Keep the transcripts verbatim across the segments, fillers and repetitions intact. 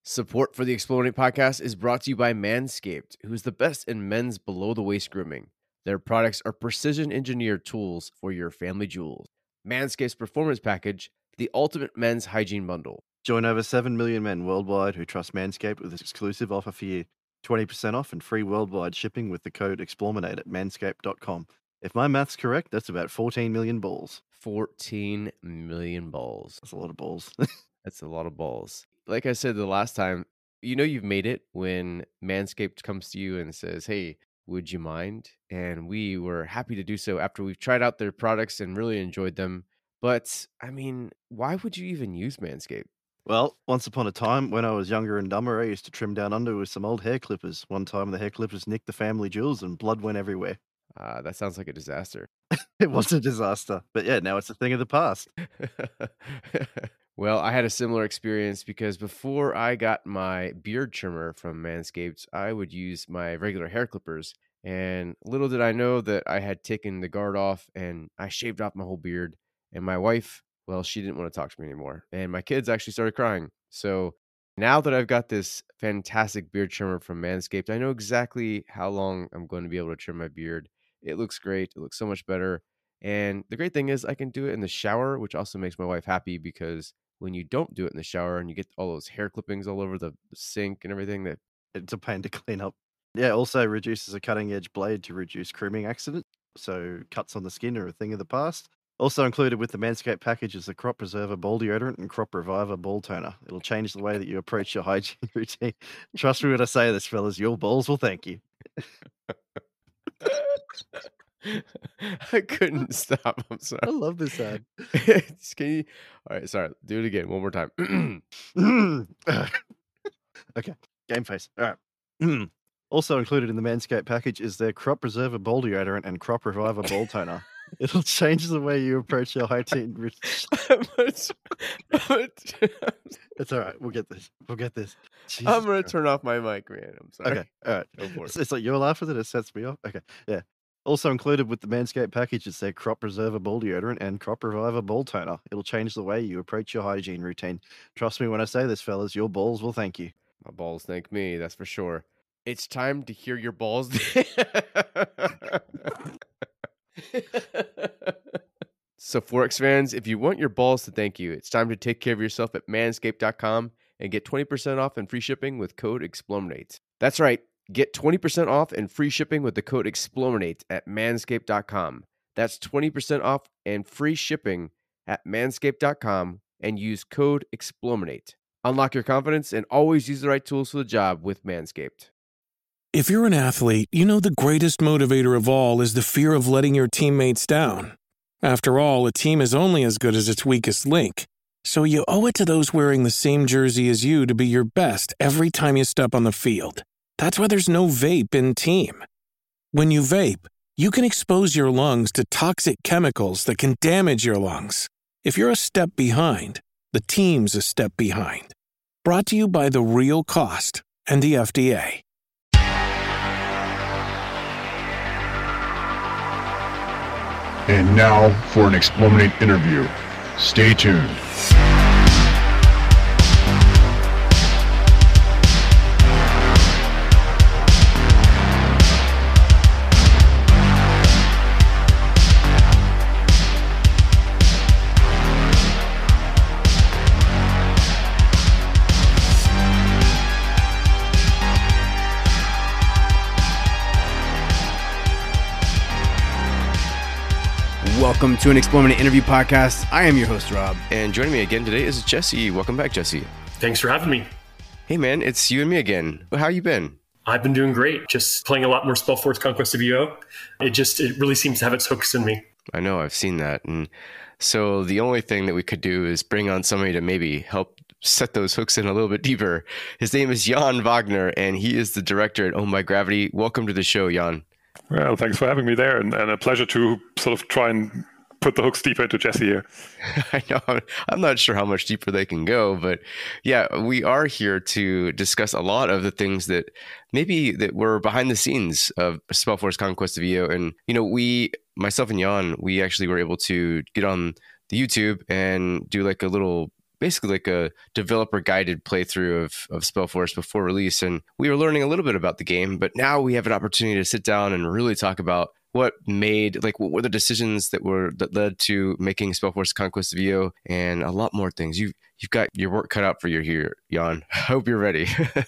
Support for the Exploding podcast is brought to you by Manscaped, who's the best in men's below-the-waist grooming. Their products are precision-engineered tools for your family jewels. Manscaped's Performance Package, the ultimate men's hygiene bundle. Join over seven million men worldwide who trust Manscaped with this exclusive offer for you. twenty percent off and free worldwide shipping with the code EXPLORMINATE at manscaped dot com. If my math's correct, that's about fourteen million balls. fourteen million balls. That's a lot of balls. That's a lot of balls. Like I said the last time, you know you've made it when Manscaped comes to you and says, hey, would you mind? And we were happy to do so after we've tried out their products and really enjoyed them. But, I mean, why would you even use Manscaped? Well, once upon a time, when I was younger and dumber, I used to trim down under with some old hair clippers. One time the hair clippers nicked the family jewels and blood went everywhere. Uh, that sounds like a disaster. It was a disaster. But yeah, now it's a thing of the past. Well, I had a similar experience because before I got my beard trimmer from Manscaped, I would use my regular hair clippers. And little did I know that I had taken the guard off and I shaved off my whole beard. And my wife, well, she didn't want to talk to me anymore. And my kids actually started crying. So now that I've got this fantastic beard trimmer from Manscaped, I know exactly how long I'm going to be able to trim my beard. It looks great. It looks so much better. And the great thing is I can do it in the shower, which also makes my wife happy because when you don't do it in the shower and you get all those hair clippings all over the sink and everything, that it's a pain to clean up. Yeah, also reduces a cutting edge blade to reduce grooming accidents. So cuts on the skin are a thing of the past. Also included with the Manscaped package is the Crop Preserver Ball Deodorant and Crop Reviver Ball Toner. It'll change the way that you approach your hygiene routine. Trust me when I say this, fellas, your balls will thank you. I couldn't stop. I'm sorry. I love this ad. Can you? All right, sorry. Do it again. One more time. Okay, game face. All right. Also included in the Manscaped package is their Crop Preserver Ball Deodorant and Crop Reviver Ball Toner. It'll change the way you approach your hygiene routine. but, but, It's all right. We'll get this. We'll get this. Jesus I'm going to turn off my mic, man. I'm sorry. Okay. All right. Go for it. It's, it's like you're laughing at it. It sets me off. Okay. Yeah. Also included with the Manscaped package is their Crop Preserver Ball Deodorant and Crop Reviver Ball Toner. It'll change the way you approach your hygiene routine. Trust me when I say this, fellas, your balls will thank you. My balls thank me, that's for sure. It's time to hear your balls. So, Forex fans, if you want your balls to thank you, it's time to take care of yourself at manscaped dot com and get twenty percent off and free shipping with code EXPLORMINATE. That's right. Get twenty percent off and free shipping with the code EXPLORMINATE at manscaped dot com. That's twenty percent off and free shipping at manscaped dot com and use code EXPLORMINATE. Unlock your confidence and always use the right tools for the job with Manscaped. If you're an athlete, you know the greatest motivator of all is the fear of letting your teammates down. After all, a team is only as good as its weakest link. So you owe it to those wearing the same jersey as you to be your best every time you step on the field. That's why there's no vape in team. When you vape, you can expose your lungs to toxic chemicals that can damage your lungs. If you're a step behind, the team's a step behind. Brought to you by The Real Cost and the F D A. And now for an Explorminate interview. Stay tuned. Welcome to an Explorminate interview podcast. I am your host, Rob. And joining me again today is Jesse. Welcome back, Jesse. Thanks for having me. Hey, man, it's you and me again. How you been? I've been doing great. Just playing a lot more Spellforce Conquest of U O. It just, it really seems to have its hooks in me. I know, I've seen that. And so the only thing that we could do is bring on somebody to maybe help set those hooks in a little bit deeper. His name is Jan Wagner, and he is the director at Owned by Gravity. Welcome to the show, Jan. Well, thanks for having me there, and, and a pleasure to sort of try and put the hooks deeper into Jesse here. I know. I'm not sure how much deeper they can go, but yeah, we are here to discuss a lot of the things that maybe that were behind the scenes of Spellforce Conquest of U O. And, you know, we, myself and Jan, we actually were able to get on the YouTube and do like a little basically like a developer guided playthrough of, of Spellforce before release. And we were learning a little bit about the game, but now we have an opportunity to sit down and really talk about what made, like, what were the decisions that were that led to making Spellforce Conquest of Eo, and a lot more things. You've you've got your work cut out for you here, Jan. I hope you're ready.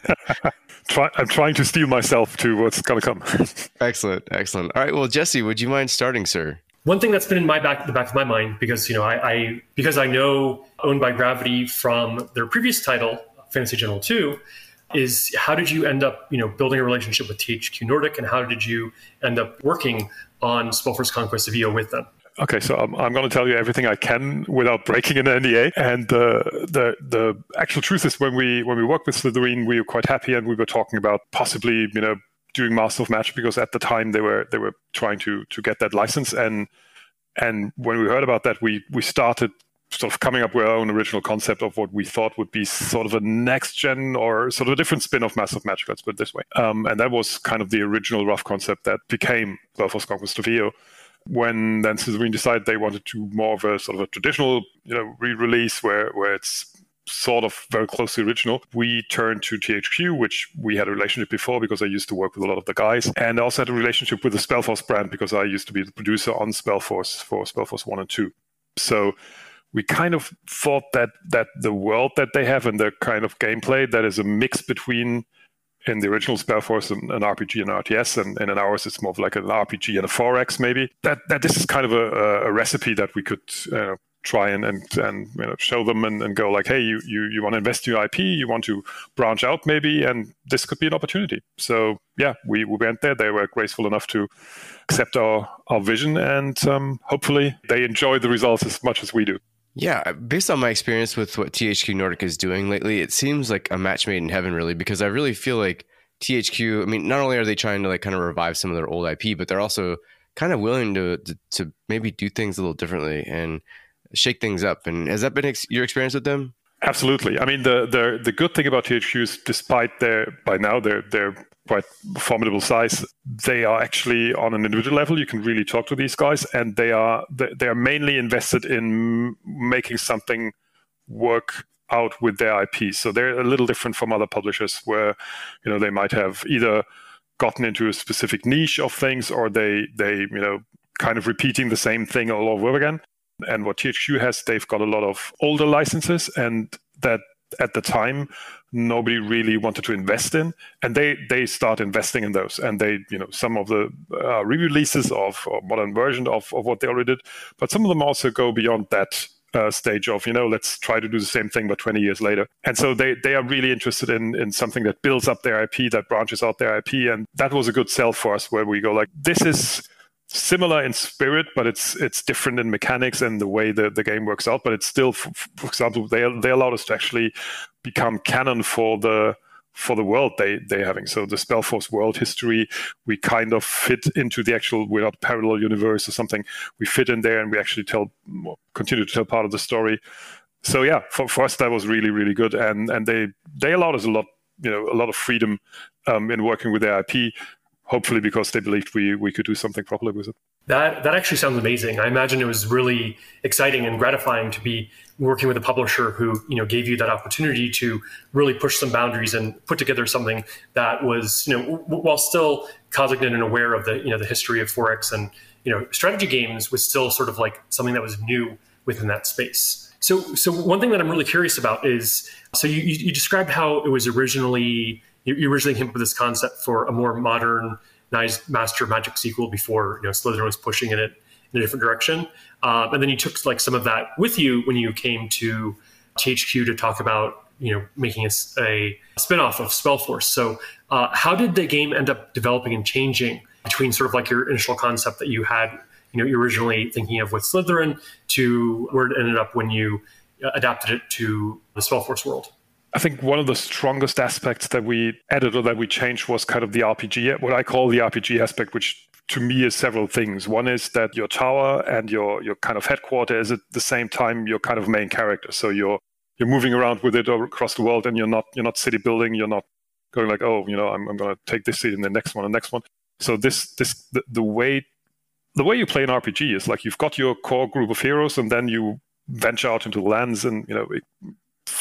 Try, I'm trying to steel myself to what's gonna come. Excellent, excellent. All right, well, Jesse, would you mind starting, sir? One thing that's been in my back, the back of my mind, because you know, I, I because I know Owned by Gravity from their previous title, Fantasy General two, is how did you end up, you know, building a relationship with T H Q Nordic, and how did you end up working on Spellforce Conquest of Eo with them? Okay, so I'm, I'm going to tell you everything I can without breaking an N D A. And uh, the the actual truth is, when we when we worked with Slitherine, we were quite happy, and we were talking about possibly, you know, doing Master of Magic, because at the time they were they were trying to to get that license. And and when we heard about that, we we started sort of coming up with our own original concept of what we thought would be sort of a next gen, or sort of a different spin of Master of Magic, let's put it this way. Um, and that was kind of the original rough concept that became Spellforce Conquest of Eo. When then Slitherine decided they wanted to more of a sort of a traditional, you know, re-release where where it's sort of very close to the original, we turned to T H Q, which we had a relationship before because I used to work with a lot of the guys, and I also had a relationship with the Spellforce brand because I used to be the producer on Spellforce for Spellforce one and two. So we kind of thought that that the world that they have and the kind of gameplay that is a mix between, in the original Spellforce, an, an R P G and R T S, and, and in ours it's more of like an R P G and a four X maybe, that that this is kind of a, a recipe that we could uh, try and and, and you know, show them and, and go like, hey, you, you, you want to invest in your I P, you want to branch out maybe, and this could be an opportunity. So yeah, we, we went there. They were graceful enough to accept our, our vision, and um, hopefully they enjoy the results as much as we do. Yeah, based on my experience with what T H Q Nordic is doing lately, it seems like a match made in heaven, really, because I really feel like T H Q, I mean, not only are they trying to like kind of revive some of their old I P, but they're also kind of willing to to, to maybe do things a little differently and shake things up. And has that been ex- your experience with them? Absolutely. I mean, the the the good thing about T H Q is, despite their by now their their quite formidable size, they are actually on an individual level. You can really talk to these guys, and they are they are mainly invested in making something work out with their I P. So they're a little different from other publishers, where, you know, they might have either gotten into a specific niche of things, or they they you know kind of repeating the same thing all over again. And what T H Q has, they've got a lot of older licenses, and that at the time nobody really wanted to invest in, and they they start investing in those, and they, you know, some of the uh, re-releases of or modern version of, of what they already did, but some of them also go beyond that uh, stage of, you know, let's try to do the same thing but twenty years later. And so they they are really interested in in something that builds up their I P, that branches out their I P, and that was a good sell for us, where we go like, this is similar in spirit, but it's it's different in mechanics and the way the, the game works out. But it's still, for, for example, they they allowed us to actually become canon for the for the world they they're having. So the Spellforce world history, we kind of fit into the actual, we're not parallel universe or something. We fit in there, and we actually tell continue to tell part of the story. So yeah, for, for us that was really really good, and and they they allowed us a lot, you know, a lot of freedom um, in working with their I P. Hopefully, because they believed we we could do something properly with it. That that actually sounds amazing. I imagine it was really exciting and gratifying to be working with a publisher who, you know, gave you that opportunity to really push some boundaries and put together something that was, you know, w- while still cognizant and aware of the, you know, the history of four X and, you know, strategy games, was still sort of like something that was new within that space. So so one thing that I'm really curious about is, so you you described how it was originally. You originally came up with this concept for a more modernized Master of Magic sequel before, you know, Slitherine was pushing in it in a different direction. Um, and then you took like some of that with you when you came to T H Q to talk about, you know, making a, a spinoff of Spellforce. So uh, how did the game end up developing and changing between sort of like your initial concept that you had, you know, you're originally thinking of with Slitherine, to where it ended up when you adapted it to the Spellforce world? I think one of the strongest aspects that we added or that we changed was kind of the R P G, what I call the R P G aspect, which to me is several things. One is that your tower and your your kind of headquarters is at the same time your kind of main character. So you're you're moving around with it across the world, and you're not you're not city building. You're not going like, oh, you know, I'm I'm going to take this city and the next one and the next one. So this this the, the way the way you play an R P G is like, you've got your core group of heroes, and then you venture out into the lands and, you know,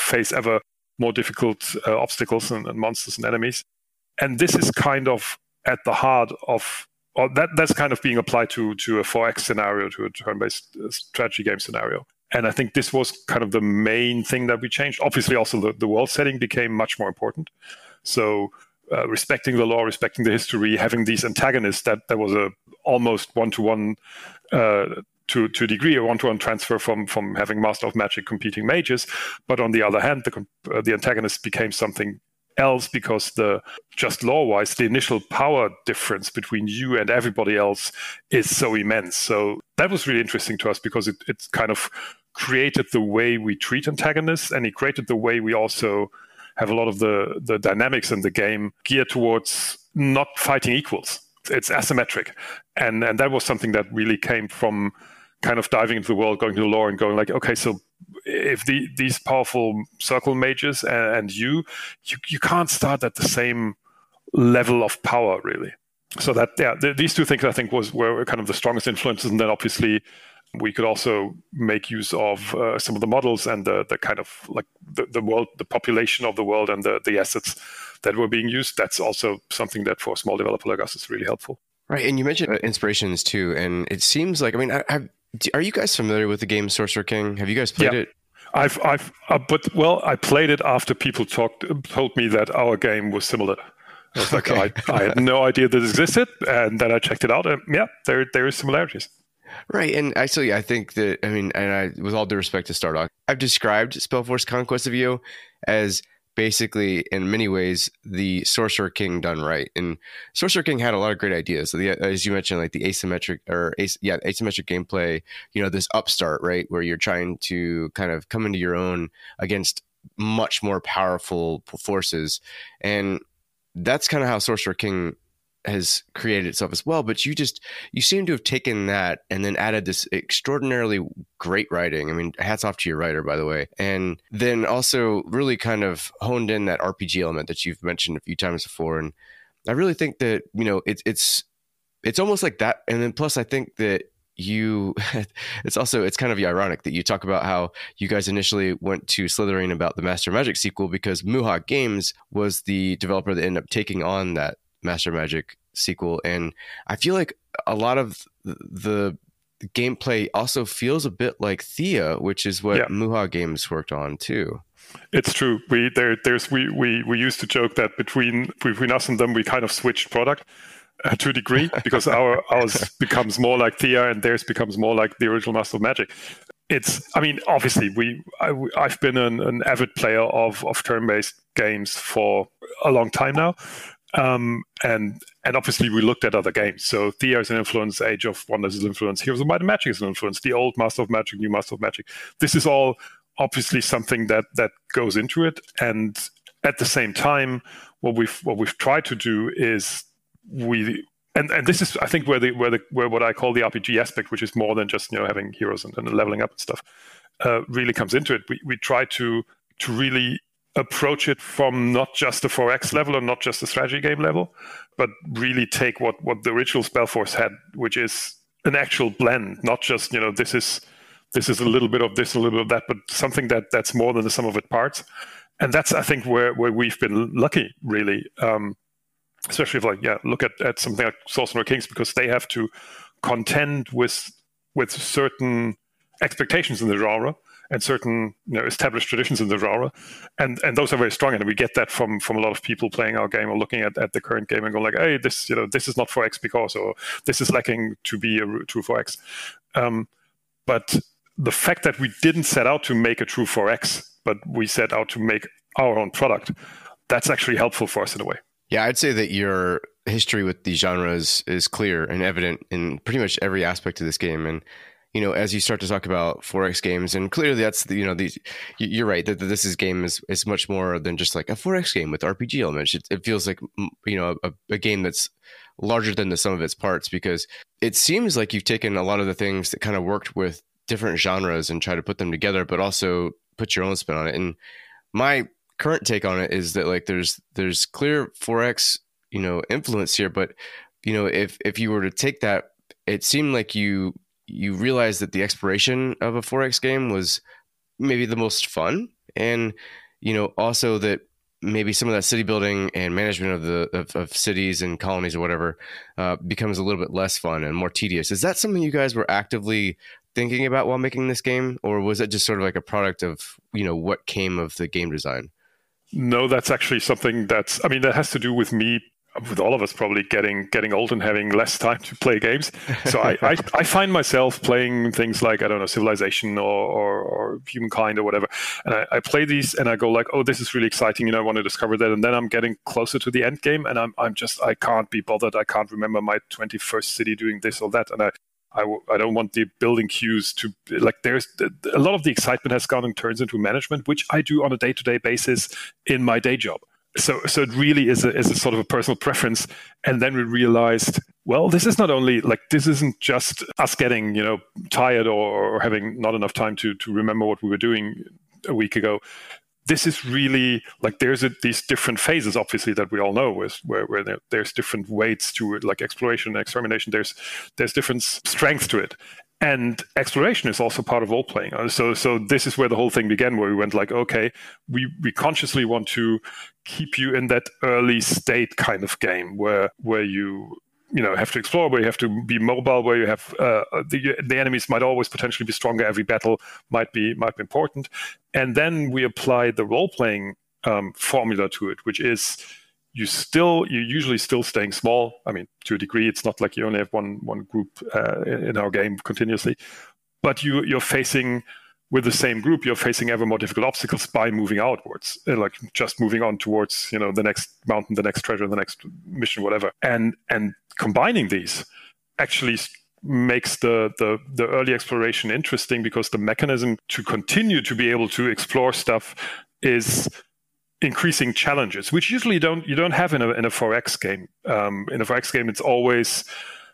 face ever more difficult uh, obstacles and, and monsters and enemies. And this is kind of at the heart of, or that that's kind of being applied to to a four X scenario, to a turn-based uh, strategy game scenario. And I think this was kind of the main thing that we changed. Obviously, also the, the world setting became much more important. So uh, respecting the lore, respecting the history, having these antagonists, that there was a almost one-to-one, uh, to, to a degree, a one-to-one transfer from, from having Master of Magic competing mages. But on the other hand, the, uh, the antagonists became something else, because the just lore-wise, the initial power difference between you and everybody else is so immense. So that was really interesting to us, because it, it kind of created the way we treat antagonists, and it created the way we also have a lot of the, the dynamics in the game geared towards not fighting equals. It's asymmetric. And, and that was something that really came from kind of diving into the world, going to the lore and going like, okay, so if the, these powerful circle mages and, and you, you, you can't start at the same level of power, really. So that, yeah, th- these two things I think was were kind of the strongest influences. And then obviously we could also make use of uh, some of the models and the, the kind of like the, the world, the population of the world and the, the assets that were being used. That's also something that for a small developer like us is really helpful. Right. And you mentioned uh, inspirations too. And it seems like, I mean, I, I've, are you guys familiar with the game Sorcerer King? Have you guys played yeah. it? I've, I've, uh, but well, I played it after people talked, told me that our game was similar. I was like, okay. I, I had no idea that it existed, and then I checked it out, and yeah, there there is similarities. Right, and actually, I think that I mean, and I, with all due respect to Stardock, I've described Spellforce Conquest of Io as basically, in many ways, the Sorcerer King done right. And Sorcerer King had a lot of great ideas. So the, as you mentioned, like the asymmetric or as, yeah, asymmetric gameplay. You know, this upstart, right, where you're trying to kind of come into your own against much more powerful forces, and that's kind of how Sorcerer King has created itself as well. But you just, you seem to have taken that and then added this extraordinarily great writing. I mean, hats off to your writer, by the way. And then also really kind of honed in that R P G element that you've mentioned a few times before. And I really think that, you know, it's, it's, it's almost like that. And then plus I think that you, it's also, it's kind of ironic that you talk about how you guys initially went to Slitherine about the Master Magic sequel, because Muha Games was the developer that ended up taking on that Master Magic sequel. And I feel like a lot of the gameplay also feels a bit like Thea, which is what yeah. Muha Games worked on too. It's true. We there there's we we we used to joke that between between us and them we kind of switched product uh, to a degree, because our ours becomes more like Thea and theirs becomes more like the original Master of Magic. It's, I mean, obviously we I, I've been an, an avid player of of turn-based games for a long time now. Um, and and obviously we looked at other games. So Thea is an influence, Age of Wonders is an influence, Heroes of Might and Magic is an influence, the old Master of Magic, new Master of Magic. This is all obviously something that that goes into it. And at the same time, what we've what we've tried to do is we and, and this is I think where the where the where what I call the R P G aspect, which is more than just, you know, having heroes and, and leveling up and stuff, uh, really comes into it. We we try to to really approach it from not just the four X level or not just the strategy game level, but really take what, what the original Spellforce had, which is an actual blend, not just, you know, this is this is a little bit of this, a little bit of that, but something that that's more than the sum of its parts. And that's, I think, where, where we've been lucky, really, um, especially if, like, yeah, look at, at something like Sorcerer Kings, because they have to contend with with certain expectations in the genre and certain, you know, established traditions in the genre, and and those are very strong, and we get that from from a lot of people playing our game or looking at, at the current game and going like, hey, this, you know, this is not four X because, or this is lacking to be a true four X. Um, but the fact that we didn't set out to make a true four X, but we set out to make our own product, that's actually helpful for us in a way. Yeah, I'd say that your history with these genres is clear and evident in pretty much every aspect of this game. And you know, as you start to talk about four X games, and clearly that's the, you know, these, you're right that this is game is, is much more than just like a four X game with R P G elements. It, it feels like, you know, a, a game that's larger than the sum of its parts, because it seems like you've taken a lot of the things that kind of worked with different genres and try to put them together, but also put your own spin on it. And my current take on it is that like there's there's clear four X, you know, influence here, but you know, if if you were to take that, it seemed like you you realize that the exploration of a four X game was maybe the most fun. and you know, also that maybe some of that city building and management of the of, of cities and colonies or whatever uh, becomes a little bit less fun and more tedious. Is that something you guys were actively thinking about while making this game, or was it just sort of like a product of, you know, what came of the game design? No, that's actually something that's, I mean, that has to do with me, with all of us probably getting getting old and having less time to play games. So I, I, I find myself playing things like, I don't know, Civilization or, or, or Humankind or whatever. And I, I play these and I go like, oh, this is really exciting. You know, I want to discover that. And then I'm getting closer to the end game and I'm I'm just, I can't be bothered. I can't remember my twenty-first city doing this or that. And I, I, I don't want the building queues to, like, there's a lot of the excitement has gone and turns into management, which I do on a day-to-day basis in my day job. So, so it really is a, is a sort of a personal preference. And then we realized, well, this is not only like, this isn't just us getting, you know, tired or, or having not enough time to, to remember what we were doing a week ago. This is really like, there's a, these different phases, obviously, that we all know, with, where, where there, there's different weights to it, like exploration and extermination. There's, there's different strengths to it. And exploration is also part of role playing. So, so this is where the whole thing began, where we went like, okay, we, we consciously want to keep you in that early state kind of game where, where you, you know, have to explore, where you have to be mobile, where you have uh, the the enemies might always potentially be stronger. Every battle might be might be important, and then we apply the role playing um, formula to it, which is you still you're usually still staying small. I mean, to a degree, it's not like you only have one one group uh, in our game continuously, but you you're facing. With the same group, you're facing ever more difficult obstacles by moving outwards, like just moving on towards, you know, the next mountain, the next treasure, the next mission, whatever. And and combining these actually makes the, the the early exploration interesting, because the mechanism to continue to be able to explore stuff is increasing challenges, which usually don't you don't have in a in a four X game. Um, in a four X game, it's always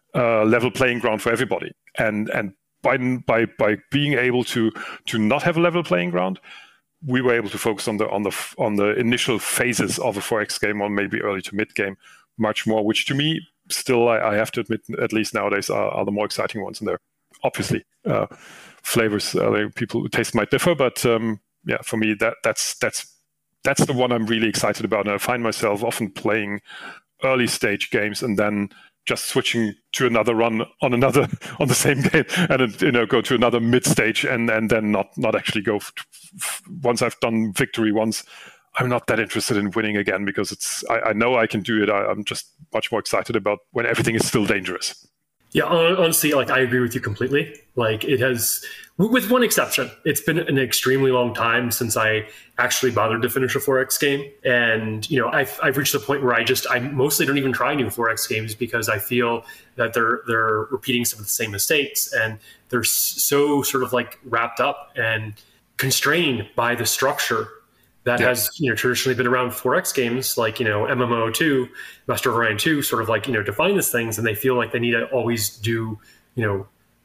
a level playing ground for everybody, and and By, by by being able to to not have a level playing ground, we were able to focus on the on the on the initial phases of a four X game, or maybe early to mid game, much more. Which to me, still, I, I have to admit, at least nowadays, are, are the more exciting ones. And they're obviously uh, flavors. Uh, people taste might differ, but um, yeah, for me, that that's that's that's the one I'm really excited about. And I find myself often playing early stage games and then just switching to another run on another on the same game, and then, you know, go to another mid stage, and and then not not actually go. F- f- once I've done victory once, I'm not that interested in winning again, because it's I, I know I can do it. I, I'm just much more excited about when everything is still dangerous. Yeah, honestly, like I agree with you completely. Like it has, with one exception, it's been an extremely long time since I actually bothered to finish a four X game. And, you know, I've, I've reached the point where I just, I mostly don't even try new four X games, because I feel that they're, they're repeating some of the same mistakes, and they're so sort of like wrapped up and constrained by the structure that yeah. has, you know, traditionally been around four X games, like, you know, M M O two, Master of Orion two, sort of like, you know, define these things, and they feel like they need to always do, you know,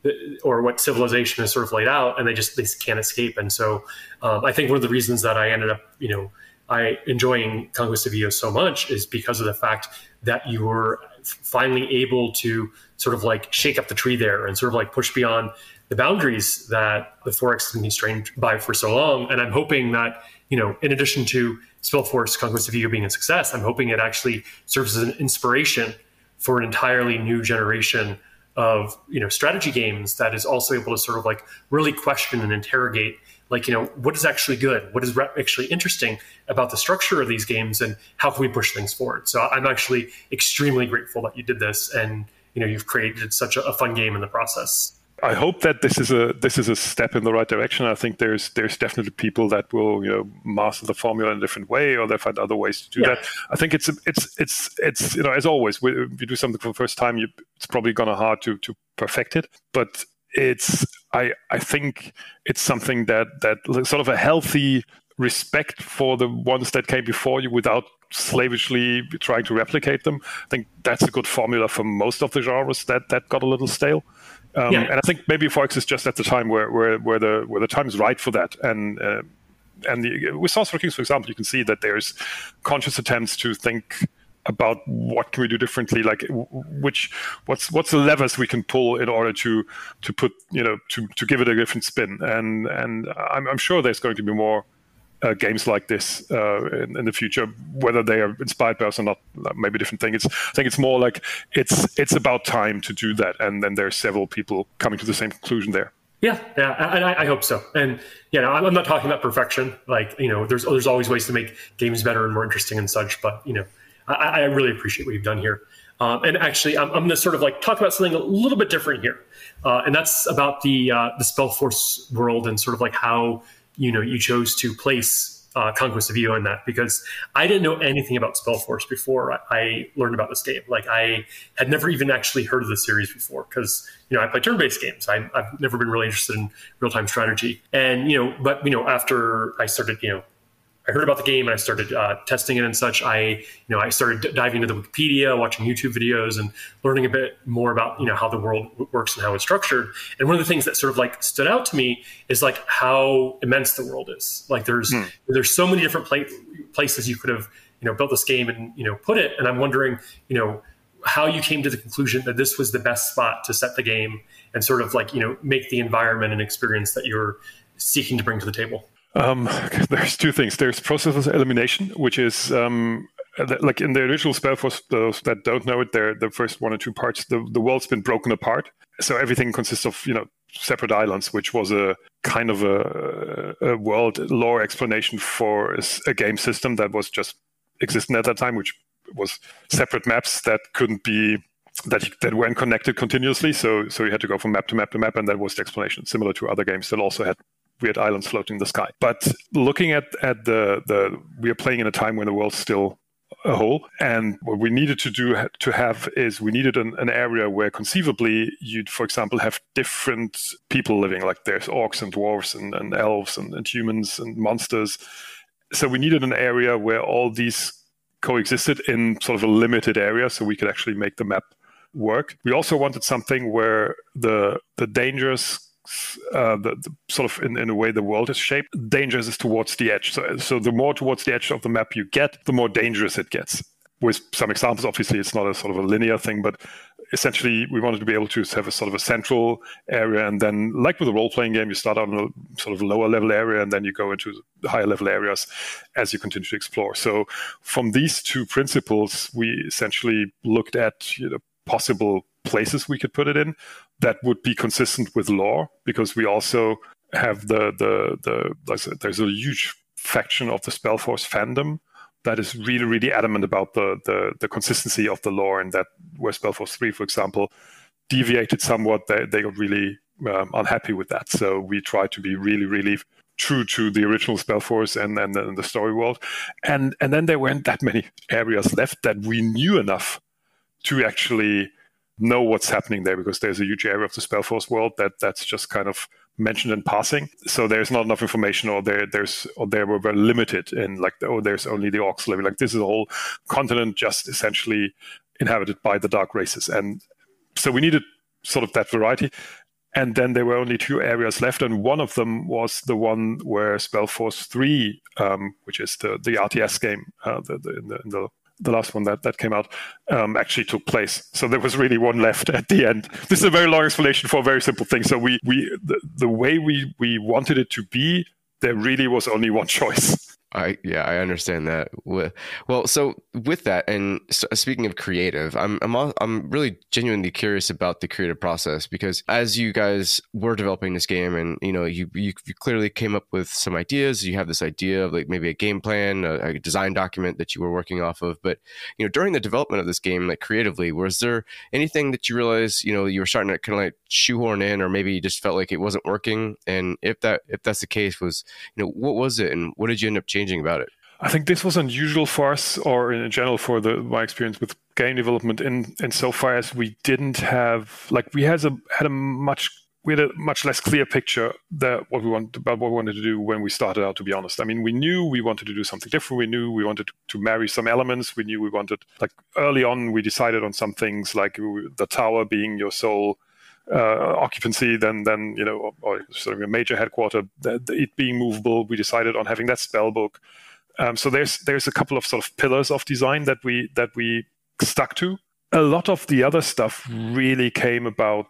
or what Civilization is sort of laid out, and they just, they can't escape. And so um, I think one of the reasons that I ended up, you know, I enjoying Conquest of Eos so much is because of the fact that you were finally able to sort of like shake up the tree there and sort of like push beyond the boundaries that the four X has been constrained by for so long. And I'm hoping that, you know, in addition to Spellforce Conquest of Ego being a success, I'm hoping it actually serves as an inspiration for an entirely new generation of, you know, strategy games that is also able to sort of like really question and interrogate, like, you know, what is actually good? What is re- actually interesting about the structure of these games, and how can we push things forward? So I'm actually extremely grateful that you did this, and, you know, you've created such a, a fun game in the process. I hope that this is a this is a step in the right direction. I think there's there's definitely people that will, you know, master the formula in a different way, or they find other ways to do yeah. that. I think it's it's it's it's you know, as always, if you do something for the first time, you, it's probably gonna hard to to perfect it. But it's I I think it's something that that sort of a healthy respect for the ones that came before you without slavishly trying to replicate them. I think that's a good formula for most of the genres that that got a little stale. Um, yeah. And I think maybe four X is just at the time where where, where the where the time is right for that. And uh, and the, with Sorcerer Kings, for example, you can see that there's conscious attempts to think about what can we do differently, like which what's what's the levers we can pull in order to to put, you know, to, to give it a different spin. And and I'm I'm sure there's going to be more uh, games like this uh, in, in the future. Whether they are inspired by us or not, maybe a different thing. It's I think it's more like it's it's about time to do that, and then there are several people coming to the same conclusion there. Yeah, yeah, and I, I hope so. And you know, I'm not talking about perfection. Like, you know, there's there's always ways to make games better and more interesting and such. But you know, I, I really appreciate what you've done here. Um, and actually, I'm, I'm going to sort of like talk about something a little bit different here, uh, and that's about the uh, the Spellforce world and sort of like how you know you chose to place uh, Conquest of Io in that, because I didn't know anything about Spellforce before I, I learned about this game. Like, I had never even actually heard of the series before, because you know I play turn-based games. I, I've never been really interested in real-time strategy, and you know, but you know, after I started, you know. I heard about the game and I started uh, testing it and such. I, you know, I started d- diving into the Wikipedia, watching YouTube videos, and learning a bit more about, you know, how the world w- works and how it's structured. And one of the things that sort of like stood out to me is like how immense the world is. Like, there's hmm. there's so many different pla- places you could have, you know, built this game and you know put it. And I'm wondering, you know, how you came to the conclusion that this was the best spot to set the game and sort of like, you know, make the environment and experience that you're seeking to bring to the table. Um, there's two things. There's process elimination, which is um, like in the original Spellforce, those that don't know it, they're the first one or two parts, the, the world's been broken apart. So everything consists of, you know, separate islands, which was a kind of a, a world lore explanation for a, a game system that was just existing at that time, which was separate maps that couldn't be that that weren't connected continuously. So so you had to go from map to map to map, and that was the explanation, similar to other games that also had weird islands floating in the sky. But looking at, at the, the, we are playing in a time when the world's still a whole. And what we needed to do to have is we needed an, an area where conceivably you'd, for example, have different people living, like there's orcs and dwarves and, and elves and, and humans and monsters. So we needed an area where all these coexisted in sort of a limited area so we could actually make the map work. We also wanted something where the the dangers Uh, the, the sort of in, in a way the world is shaped, dangerous is towards the edge. So, so the more towards the edge of the map you get, the more dangerous it gets. With some examples, obviously it's not a sort of a linear thing, but essentially we wanted to be able to have a sort of a central area, and then like with a role-playing game, you start out in a sort of lower level area and then you go into the higher level areas as you continue to explore. So from these two principles, we essentially looked at, you know, possible places we could put it in that would be consistent with lore, because we also have the the the there's a, there's a huge faction of the Spellforce fandom that is really really adamant about the the the consistency of the lore, and that where Spellforce three, for example, deviated somewhat, they they got really um, unhappy with that. So we tried to be really really true to the original Spellforce and and, and the story world, and and then there weren't that many areas left that we knew enough to actually know what's happening there, because there's a huge area of the Spellforce world that that's just kind of mentioned in passing. So there's not enough information, or there there's or they were very limited in like, oh, there's only the orcs living. Like, this is a whole continent just essentially inhabited by the dark races. And so we needed sort of that variety. And then there were only two areas left, and one of them was the one where Spellforce three, um, which is the the R T S game, uh, the, the, in the, in the the last one that, that came out, um, actually took place. So there was really one left at the end. This is a very long explanation for a very simple thing. So we, we the, the way we, we wanted it to be, there really was only one choice. I yeah, I understand that. Well, so with that, and so speaking of creative, I'm I'm all, I'm really genuinely curious about the creative process, because as you guys were developing this game, and you know, you you, you clearly came up with some ideas. You have this idea of like maybe a game plan, a, a design document that you were working off of. But you know, during the development of this game, like creatively, was there anything that you realized, you know, you were starting to kind of like shoehorn in, or maybe you just felt like it wasn't working? And if that if that's the case, was you know, what was it, and what did you end up changing about it? I think this was unusual for us, or in general for the my experience with game development, in insofar as we didn't have like we had a had a much we had a much less clear picture that what we wanted about what we wanted to do when we started out. To be honest, I mean, we knew we wanted to do something different. We knew we wanted to marry some elements. We knew we wanted, like early on, we decided on some things like the tower being your sole Uh, occupancy, then then you know, or, or sort of a major headquarter, the, the, it being movable. We decided on having that spell book. Um, so there's there's a couple of sort of pillars of design that we that we stuck to. A lot of the other stuff really came about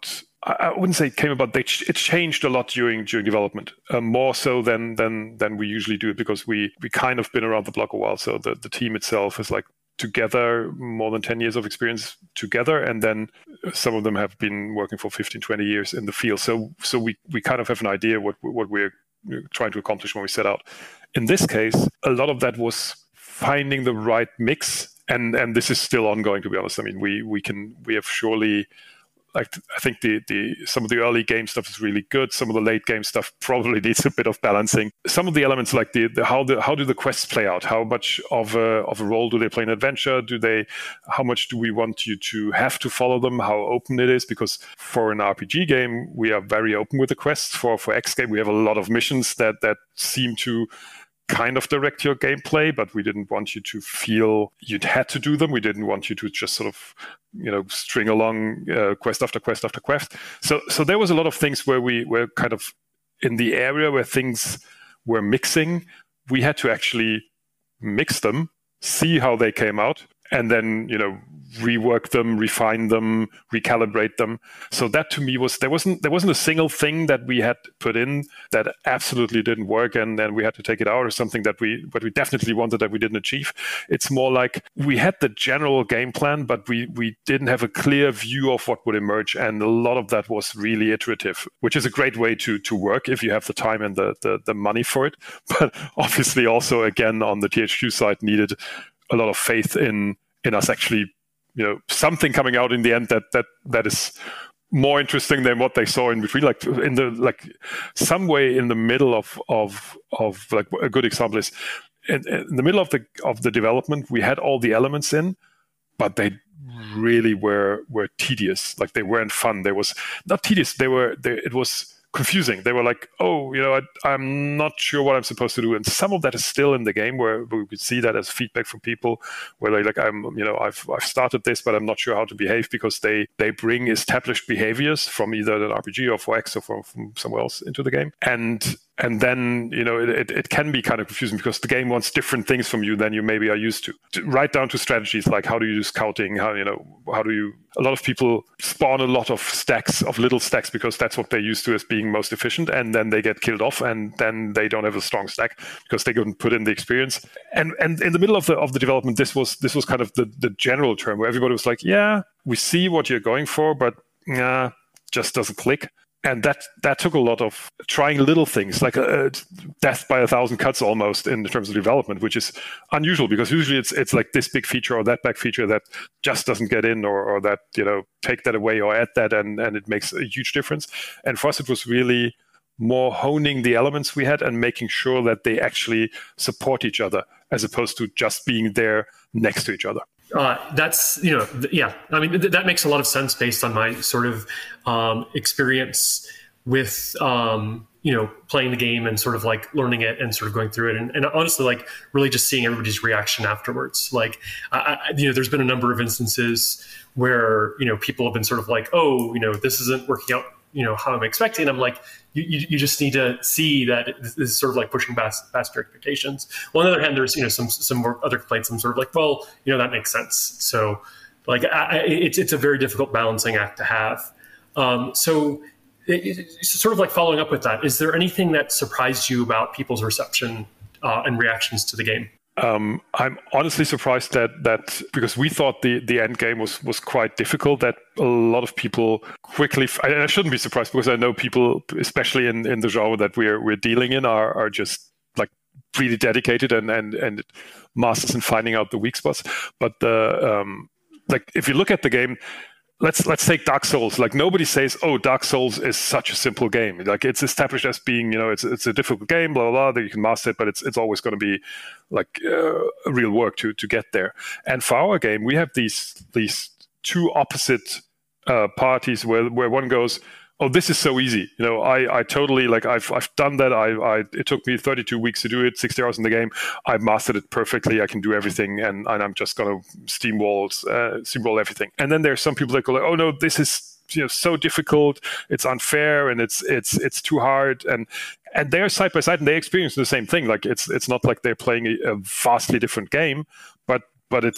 I wouldn't say it came about. They ch- it changed a lot during during development, uh, more so than than than we usually do, because we we kind of been around the block a while. So the, the team itself is like together more than ten years of experience together, and then some of them have been working for fifteen, twenty years in the field. So so we we kind of have an idea what what we're trying to accomplish when we set out. In this case, a lot of that was finding the right mix, and and this is still ongoing, to be honest. I mean, we we can we have surely. Like I think the, the some of the early game stuff is really good. Some of the late game stuff probably needs a bit of balancing. Some of the elements, like the, the how the how do the quests play out? How much of a of a role do they play in adventure? Do they? How much do we want you to have to follow them? How open it is? Because for an R P G game, we are very open with the quests. For for X game, we have a lot of missions that that seem to kind of direct your gameplay, but we didn't want you to feel you'd had to do them. We didn't want you to just sort of, you know, string along uh, quest after quest after quest. So, so there was a lot of things where we were kind of in the area where things were mixing. We had to actually mix them, see how they came out, and then, you know, rework them, refine them, recalibrate them. So that to me was, there wasn't there wasn't a single thing that we had put in that absolutely didn't work, and then we had to take it out, or something that we what we definitely wanted that we didn't achieve. It's more like we had the general game plan, but we we didn't have a clear view of what would emerge, and a lot of that was really iterative, which is a great way to to work if you have the time and the the, the money for it. But obviously also, again, on the T H Q side, needed a lot of faith in in us actually, you know, something coming out in the end that that that is more interesting than what they saw in between. Like in the like some way in the middle of of of like a good example is in, in the middle of the of the development, we had all the elements in, but they really were were tedious. Like they weren't fun. They was not tedious. They were they, it was confusing. They were like, oh, you know, I, I'm not sure what I'm supposed to do. And some of that is still in the game, where we could see that as feedback from people, where they're like, I'm, you know, I've I've started this, but I'm not sure how to behave, because they they bring established behaviors from either an R P G or for X or from, from somewhere else into the game. And and then, you know, it, it, it can be kind of confusing, because the game wants different things from you than you maybe are used to. to. Right down to strategies, like how do you do scouting? How, you know, how do you, a lot of people spawn a lot of stacks, of little stacks, because that's what they're used to as being most efficient. And then they get killed off, and then they don't have a strong stack because they couldn't put in the experience. And and in the middle of the of the development, this was this was kind of the, the general term where everybody was like, yeah, we see what you're going for, but nah, just doesn't click. And that that took a lot of trying little things, like a, a death by a thousand cuts almost in terms of development, which is unusual, because usually it's it's like this big feature or that big feature that just doesn't get in, or, or that, you know, take that away or add that, and, and it makes a huge difference. And for us, it was really more honing the elements we had and making sure that they actually support each other, as opposed to just being there next to each other. Uh, that's, you know, th- yeah, I mean, th- that makes a lot of sense based on my sort of um, experience with, um, you know, playing the game and sort of like learning it and sort of going through it. And, and honestly, like really just seeing everybody's reaction afterwards. Like, I, I, you know, there's been a number of instances where, you know, people have been sort of like, oh, you know, this isn't working out, you know, how I'm expecting. I'm like, you, you, you just need to see that this is sort of like pushing past, past your expectations. Well, on the other hand, there's, you know, some some more other complaints. I'm sort of like, well, you know, that makes sense. So, like, I, it's it's a very difficult balancing act to have. Um, so, it, it's sort of like following up with that. Is there anything that surprised you about people's reception uh, and reactions to the game? Um, I'm honestly surprised that that because we thought the, the end game was, was quite difficult, that a lot of people quickly, I, I shouldn't be surprised, because I know people, especially in, in the genre that we're we're dealing in, are are just like really dedicated and and and masters in finding out the weak spots. But the um, like if you look at the game, Let's let's take Dark Souls. Like nobody says, "Oh, Dark Souls is such a simple game." Like it's established as being, you know, it's it's a difficult game, blah blah blah. That you can master it, but it's it's always going to be like uh, real work to to get there. And for our game, we have these these two opposite uh, parties where where one goes, "Oh, this is so easy." You know, I, I totally like I've I've done that. I, I it took me thirty-two weeks to do it, sixty hours in the game. I mastered it perfectly. I can do everything, and, and I'm just gonna steamroll uh, steamroll everything. And then there's some people that go like, "Oh no, this is, you know, so difficult. It's unfair, and it's it's it's too hard." And and they're side by side, and they experience the same thing. Like it's it's not like they're playing a, a vastly different game, but but it's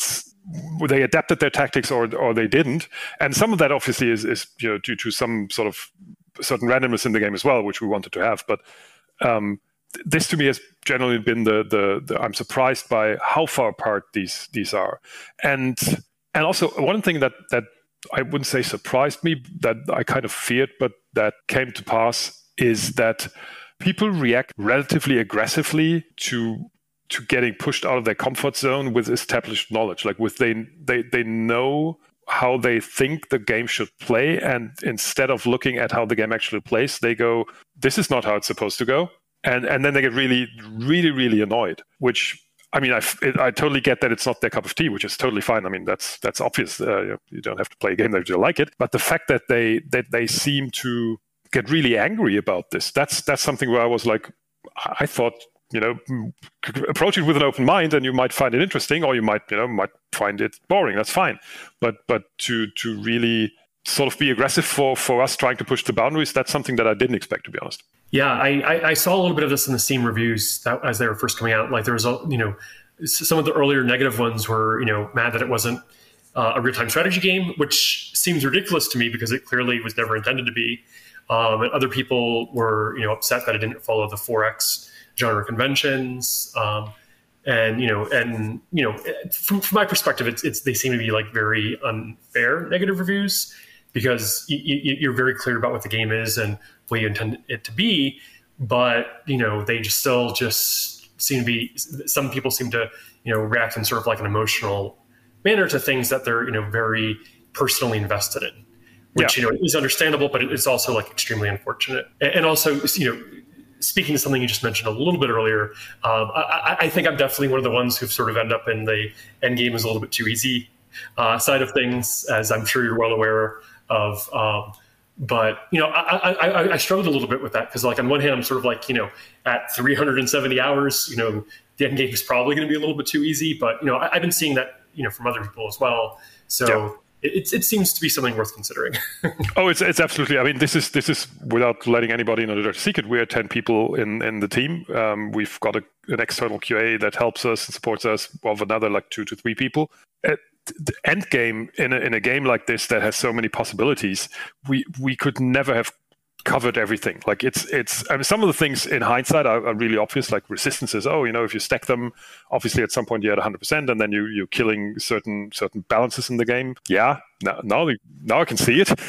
they adapted their tactics or or they didn't. And some of that obviously is, is you know, due to some sort of certain randomness in the game as well, which we wanted to have. But um, this to me has generally been the, the the I'm surprised by how far apart these these are. And and also one thing that that I wouldn't say surprised me, that I kind of feared, but that came to pass, is that people react relatively aggressively to to getting pushed out of their comfort zone with established knowledge. Like with they they they know how they think the game should play, and instead of looking at how the game actually plays, they go, "This is not how it's supposed to go," and and then they get really, really, really annoyed. Which I mean, I, I totally get that it's not their cup of tea, which is totally fine. I mean, that's that's obvious. Uh, you don't have to play a game that you like it, but the fact that they that they seem to get really angry about this, that's that's something where I was like, I thought, you know, approach it with an open mind and you might find it interesting, or you might, you know, might find it boring. That's fine. But but to to really sort of be aggressive for, for us trying to push the boundaries, that's something that I didn't expect, to be honest. Yeah, I, I, I saw a little bit of this in the Steam reviews that, as they were first coming out. Like there was, a, you know, some of the earlier negative ones were, you know, mad that it wasn't uh, a real-time strategy game, which seems ridiculous to me because it clearly was never intended to be. Um, and other people were, you know, upset that it didn't follow the four X genre conventions. Um, and, you know, and, you know, from, from my perspective, it's, it's, they seem to be like very unfair negative reviews because y- y- you're very clear about what the game is and what you intend it to be. But, you know, they just still just seem to be, some people seem to, you know, react in sort of like an emotional manner to things that they're, you know, very personally invested in, which, yeah. you know, is understandable, but it's also like extremely unfortunate. And also, you know, speaking to something you just mentioned a little bit earlier, um, I, I think I'm definitely one of the ones who've sort of end up in the end game is a little bit too easy uh, side of things, as I'm sure you're well aware of. Um, but, you know, I, I, I struggled a little bit with that because, like, on one hand, I'm sort of like, you know, at three hundred seventy hours, you know, the end game is probably going to be a little bit too easy. But, you know, I, I've been seeing that, you know, from other people as well. So. Yeah. It, it seems to be something worth considering. oh, it's it's absolutely. I mean, this is this is without letting anybody know the dirty secret. We're ten people in, in the team. Um, we've got a, an external Q A that helps us and supports us of another like two to three people. At the end game in a, in a game like this that has so many possibilities, we we could never have covered everything. Like it's it's I mean, some of the things in hindsight are, are really obvious, like resistances. Oh, you know, if you stack them, obviously at some point you're at one hundred percent, and then you you're killing certain certain balances in the game. Yeah, now now, now I can see it.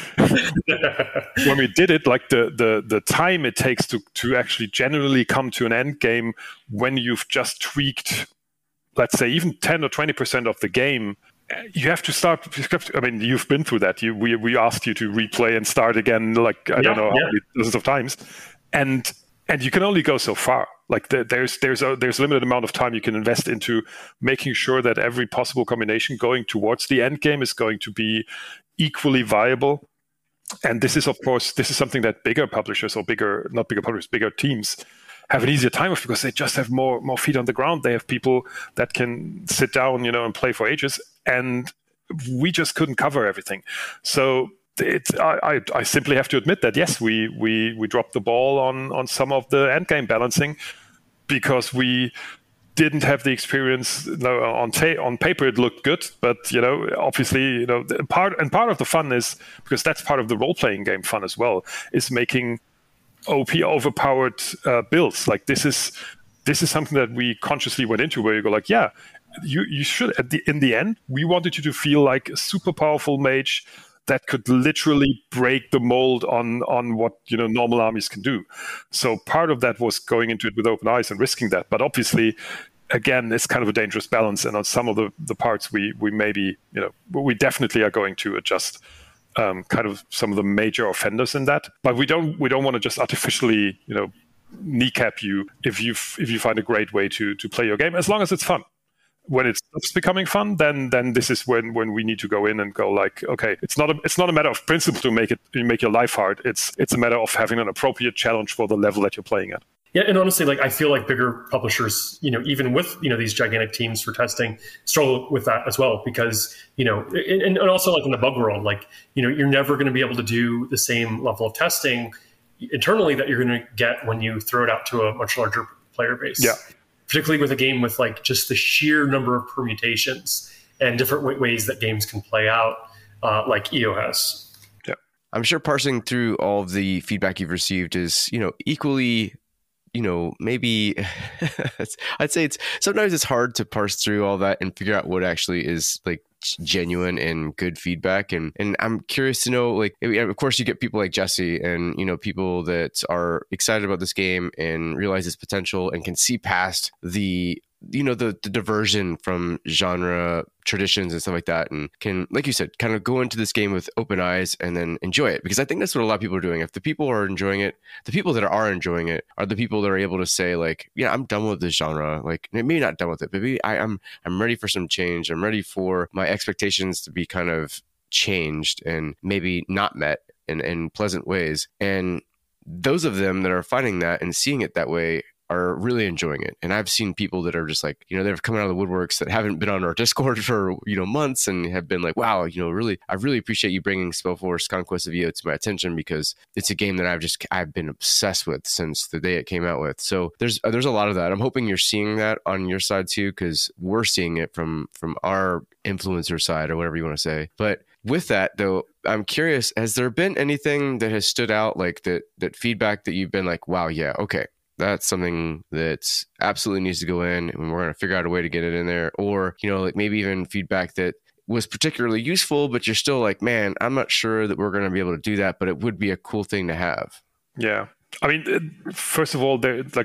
When we did it, like the the the time it takes to to actually generally come to an end game when you've just tweaked, let's say even ten or twenty percent of the game. You have to start. I mean, you've been through that. You, we we asked you to replay and start again, like I yeah, don't know yeah. how many dozens of times, and and you can only go so far. Like the, there's there's a there's a limited amount of time you can invest into making sure that every possible combination going towards the end game is going to be equally viable. And this is, of course, this is something that bigger publishers or bigger, not bigger publishers, bigger teams have an easier time with because they just have more more feet on the ground. They have people that can sit down, you know, and play for ages. And we just couldn't cover everything. So it's, I, I, I simply have to admit that, yes, we we we dropped the ball on, on some of the endgame balancing because we didn't have the experience. You know, on ta- on paper it looked good, but you know, obviously, you know, part and part of the fun is because that's part of the role-playing game fun as well, is making O P overpowered uh, builds. Like this is this is something that we consciously went into where you go like, yeah, you you should at the in the end we wanted you to feel like a super powerful mage that could literally break the mold on on what, you know, normal armies can do. So part of that was going into it with open eyes and risking that. But obviously, again, it's kind of a dangerous balance. And on some of the, the parts we we maybe, you know, we definitely are going to adjust um, kind of some of the major offenders in that. But we don't we don't want to just artificially, you know, kneecap you if you if you find a great way to to play your game, as long as it's fun. When it stops becoming fun, then then this is when, when we need to go in and go like, okay, it's not a it's not a matter of principle to make it make your life hard. It's it's a matter of having an appropriate challenge for the level that you're playing at. Yeah, and honestly, like I feel like bigger publishers, you know, even with, you know, these gigantic teams for testing, struggle with that as well because, you know, and, and also like in the bug world, like, you know, you're never going to be able to do the same level of testing internally that you're going to get when you throw it out to a much larger player base. Yeah. Particularly with a game with like just the sheer number of permutations and different w- ways that games can play out, uh, like E O has. Yeah, I'm sure parsing through all of the feedback you've received is, you know, equally, you know, maybe I'd say it's sometimes it's hard to parse through all that and figure out what actually is like genuine and good feedback. And and I'm curious to know, like, of course you get people like Jesse and, you know, people that are excited about this game and realize its potential and can see past the, you know, the, the diversion from genre traditions and stuff like that, and can, like you said, kind of go into this game with open eyes and then enjoy it. Because I think that's what a lot of people are doing. If the people are enjoying it, the people that are enjoying it are the people that are able to say, like, yeah, I'm done with this genre. Like, maybe not done with it, but maybe I, I'm I'm ready for some change. I'm ready for my expectations to be kind of changed and maybe not met in, in pleasant ways. And those of them that are finding that and seeing it that way are really enjoying it. And I've seen people that are just like, you know, they've come out of the woodworks that haven't been on our Discord for, you know, months and have been like, wow, you know, really, I really appreciate you bringing Spellforce Conquest of Io to my attention, because it's a game that I've just, I've been obsessed with since the day it came out with. So there's, there's a lot of that. I'm hoping you're seeing that on your side too, because we're seeing it from, from our influencer side or whatever you want to say. But with that though, I'm curious, has there been anything that has stood out, like that, that feedback that you've been like, wow, yeah, okay, that's something that absolutely needs to go in and we're going to figure out a way to get it in there? Or, you know, like maybe even feedback that was particularly useful, but you're still like, man, I'm not sure that we're going to be able to do that, but it would be a cool thing to have. Yeah. I mean, first of all, there, like,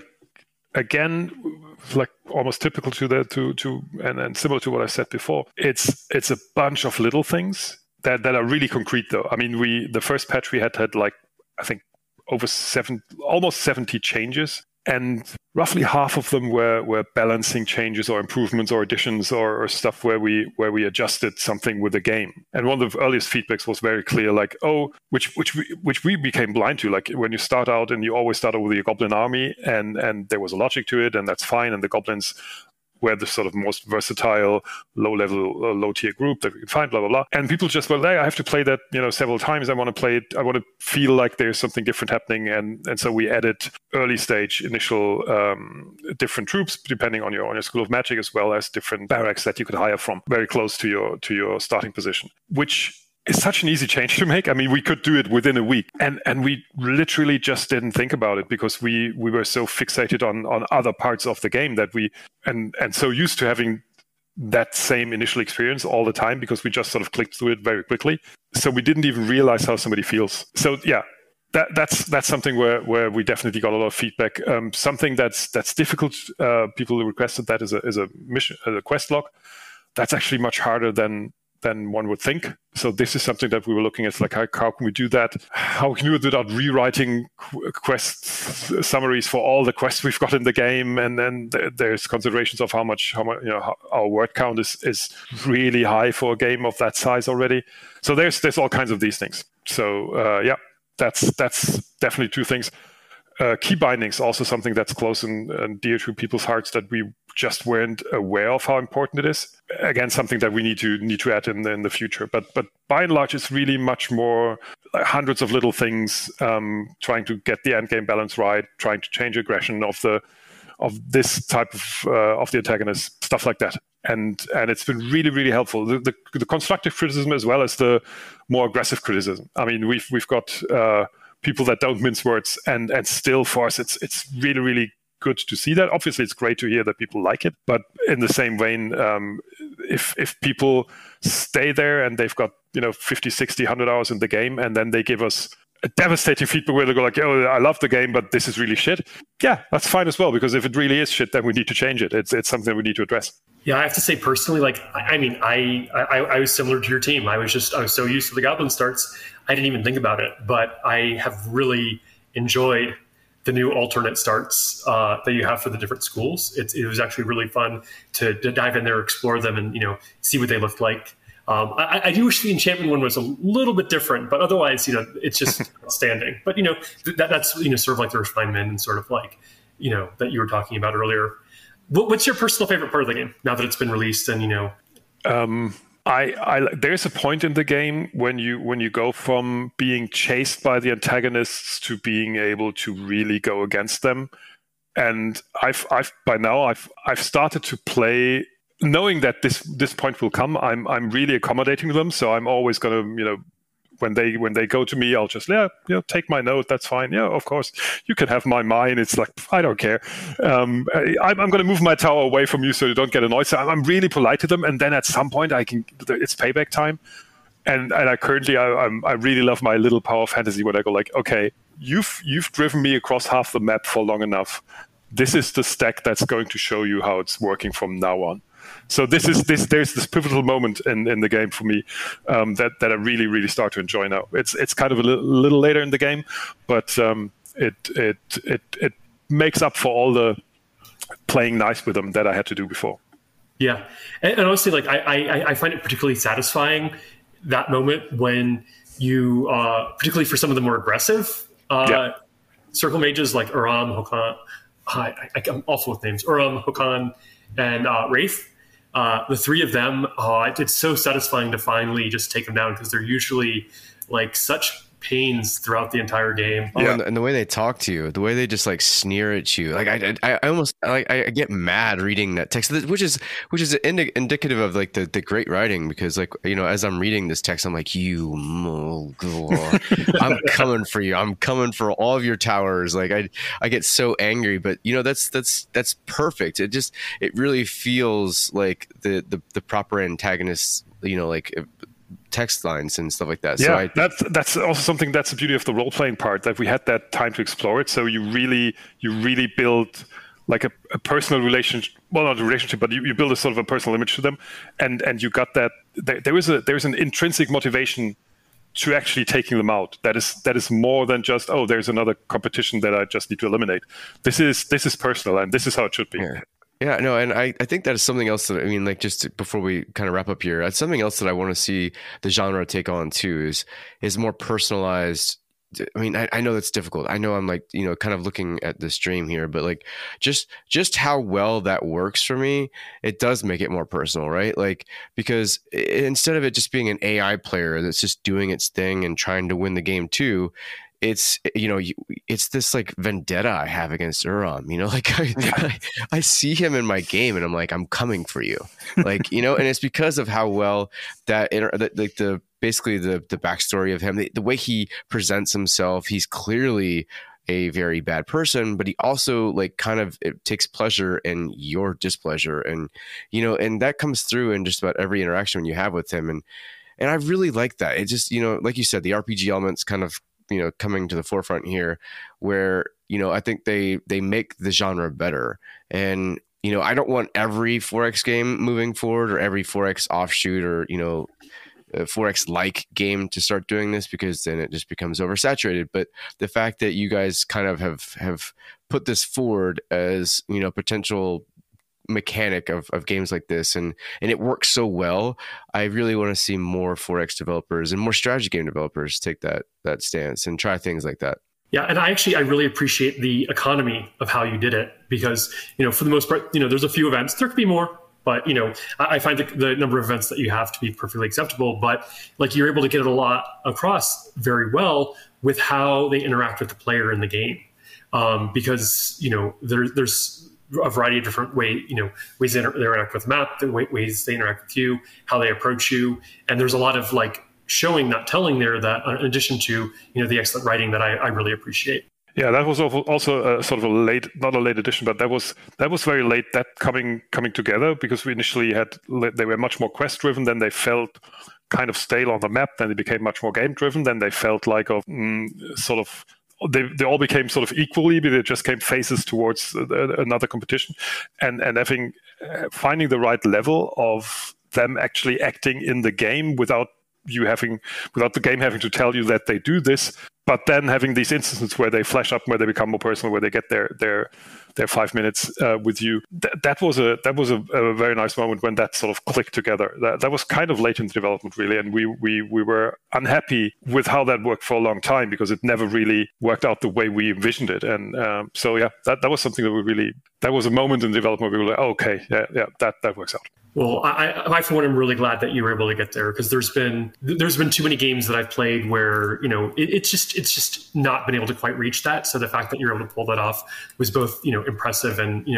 again, like almost typical to the, to, to, and, and similar to what I said before, it's, it's a bunch of little things that, that are really concrete though. I mean, we, the first patch we had had like, I think, over seven, almost seventy changes, and roughly half of them were, were balancing changes or improvements or additions or, or stuff where we where we adjusted something with the game. And one of the earliest feedbacks was very clear, like, oh, which which we which we became blind to. Like when you start out and you always start out with your goblin army, and and there was a logic to it, and that's fine. And the goblins were the sort of most versatile, low-level, uh, low-tier group that we can find, blah, blah, blah. And people just, well, hey, I have to play that, you know, several times. I want to play it. I want to feel like there's something different happening. And and so we added early stage, initial um, different troops, depending on your on your school of magic, as well as different barracks that you could hire from, very close to your to your starting position, which is such an easy change to make. I mean, we could do it within a week, and and we literally just didn't think about it because we we were so fixated on on other parts of the game that we and and so used to having that same initial experience all the time because we just sort of clicked through it very quickly. So we didn't even realize how somebody feels. So yeah, that that's that's something where where we definitely got a lot of feedback. Um, something that's that's difficult. Uh, people requested that as a as a mission as a quest log. That's actually much harder than. than one would think. So this is something that we were looking at, like how, how can we do that? How can we do it without rewriting quest summaries for all the quests we've got in the game? And then there's considerations of how much, how much, you know, how our word count is is really high for a game of that size already. So there's there's all kinds of these things. So uh, yeah, that's that's definitely two things. Uh, key bindings, also something that's close and, and dear to people's hearts that we just weren't aware of how important it is. Again, something that we need to need to add in the, in the future. But but by and large, it's really much more like hundreds of little things, um, trying to get the end game balance right, trying to change aggression of the of this type of uh, of the antagonist, stuff like that. And and it's been really really helpful. The, the the constructive criticism as well as the more aggressive criticism. I mean, we've we've got. Uh, people that don't mince words, and and still for us it's it's really really good to see that. Obviously it's great to hear that people like it, but in the same vein, um, if if people stay there and they've got, you know, fifty, sixty, one hundred hours in the game, and then they give us a devastating feedback where they go like, oh, I love the game, but this is really shit. Yeah, that's fine as well, because if it really is shit, then we need to change it. It's it's something we need to address. Yeah, I have to say personally, like, I, I mean, I, I I was similar to your team. I was just, I was so used to the Goblin starts, I didn't even think about it. But I have really enjoyed the new alternate starts uh, that you have for the different schools. It, it was actually really fun to, to dive in there, explore them, and, you know, see what they looked like. Um, I, I do wish the enchantment one was a little bit different, but otherwise, you know, it's just outstanding. But, you know, that, that's, you know, sort of like the refinement and sort of like, you know, that you were talking about earlier. What, what's your personal favorite part of the game now that it's been released and, you know? Um, I, I, there's a point in the game when you when you go from being chased by the antagonists to being able to really go against them. And I've I've by now I've I've started to play knowing that this this point will come, I'm I'm really accommodating them. So I'm always going to, you know, when they when they go to me, I'll just yeah, you know, take my note. That's fine. Yeah, of course, you can have my mine. It's like I don't care. Um, I, I'm going to move my tower away from you so you don't get annoyed. So I'm, I'm really polite to them, and then at some point I can. It's payback time, and and I currently I I'm, I really love my little power fantasy when I go like, okay, you've you've driven me across half the map for long enough. This is the stack that's going to show you how it's working from now on. So this is this. There's this pivotal moment in, in the game for me um, that that I really really start to enjoy now. It's it's kind of a li- little later in the game, but um, it it it it makes up for all the playing nice with them that I had to do before. Yeah, and, and honestly, like I, I I find it particularly satisfying that moment when you, uh, particularly for some of the more aggressive uh, yeah. circle mages like Uram, Hokan. I, I, I'm awful with names. Uram, Hokan, and uh, Wraith. Uh, the three of them, oh, it's so satisfying to finally just take them down because they're usually like such pains throughout the entire game. Oh, yeah. and, and the way they talk to you, the way they just like sneer at you, like I, I, I almost like I get mad reading that text, which is which is indi- indicative of like the, the great writing. Because like you know, as I'm reading this text, I'm like, you mogul, I'm coming for you. I'm coming for all of your towers. Like I, I get so angry, but you know that's that's that's perfect. It just it really feels like the the, the proper antagonists. You know, like. Text lines and stuff like that. Yeah, so I, that's that's also something that's the beauty of the role playing part, that we had that time to explore it. So you really you really build like a, a personal relationship. Well, not a relationship, but you, you build a sort of a personal image to them, and and you got that. There, there is a there is an intrinsic motivation to actually taking them out. That is that is more than just oh, there's another competition that I just need to eliminate. This is this is personal, and this is how it should be. Yeah. Yeah, no, and I, I think that is something else that, I mean, like just before we kind of wrap up here, that's something else that I want to see the genre take on too, is is more personalized. I mean, I, I know that's difficult. I know I'm like, you know, kind of looking at the stream here, but like just just how well that works for me, it does make it more personal, right? Like, because instead of it just being an A I player that's just doing its thing and trying to win the game too, it's, you know, it's this like vendetta I have against Uram, you know, like I, I, I see him in my game and I'm like, I'm coming for you. Like, you know, and it's because of how well that, that like the, basically the, the backstory of him, the, the way he presents himself, he's clearly a very bad person, but he also like kind of it takes pleasure in your displeasure. And, you know, and that comes through in just about every interaction you have with him. And, and I really like that. It just, you know, like you said, the R P G elements kind of, you know, coming to the forefront here where, you know, I think they, they make the genre better. And, you know, I don't want every four X game moving forward or every four X offshoot or, you know, four X like game to start doing this, because then it just becomes oversaturated. But the fact that you guys kind of have, have put this forward as, you know, potential mechanic of, of games like this, and and it works so well, I really want to see more four X developers and more strategy game developers take that that stance and try things like that. Yeah, and I actually I really appreciate the economy of how you did it, because, you know, for the most part, you know, there's a few events, there could be more, but, you know, I, I find the, the number of events that you have to be perfectly acceptable. But like you're able to get it a lot across very well with how they interact with the player in the game, um, because, you know, there, there's a variety of different way, you know, ways they, inter- they interact with the map, the way, ways they interact with you, how they approach you. And there's a lot of like showing, not telling there, that in addition to, you know, the excellent writing that I, I really appreciate. Yeah, that was also a sort of a late, not a late addition, but that was that was very late, that coming coming together, because we initially had, they were much more quest driven, then they felt kind of stale on the map, then they became much more game driven, then they felt like a mm, sort of, They they all became sort of equally, but they just came faces towards uh, another competition, and and having uh, finding the right level of them actually acting in the game without you having without the game having to tell you that they do this, but then having these instances where they flash up, where they become more personal, where they get their their their five minutes uh, with you. Th- that was a that was a, a very nice moment when that sort of clicked together. That that was kind of late in the development, really, and we we we were unhappy with how that worked for a long time, because it never really worked out the way we envisioned it. And um, so yeah, that, that was something that we really that was a moment in development where we were like, oh, okay, yeah, yeah, that that works out. Well, I, I, for one, am really glad that you were able to get there, because there's been there's been too many games that I've played where, you know, it, it's just it's just not been able to quite reach that. So the fact that you're able to pull that off was both, you know, impressive and, you know,